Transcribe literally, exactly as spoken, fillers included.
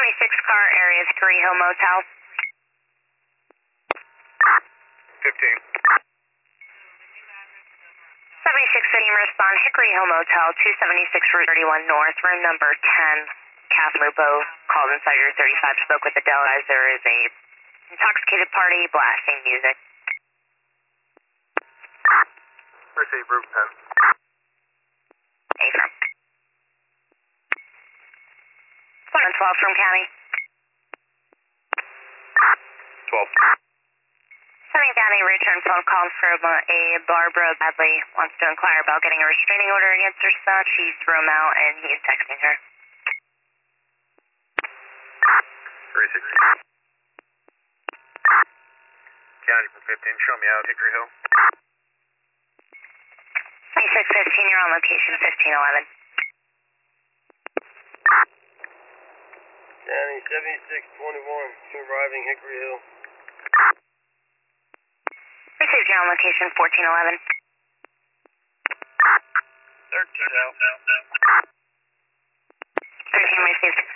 seventy-six car area, Hickory Hill Motel. fifteen. seventy-six fifteen, respond, Hickory Hill Motel, two seventy-six Route thirty-one North, room number ten. Kath Lupo called inside your thirty-five, spoke with the Dell as there is a intoxicated party blasting music. Receive, room ten. Affirm. Appointment twelve from County. twelve. Sending down a return phone call from uh, a Barbara Badley. Wants to inquire about getting a restraining order against her son. She threw him out and he is texting her. three sixty. County for fifteen, show me out, Hickory Hill. twenty-six fifteen, you're on location, fifteen eleven. County seventy-six twenty-one, arriving Hickory Hill. Received, you're on location, fourteen eleven. thirteen out. thirteen received.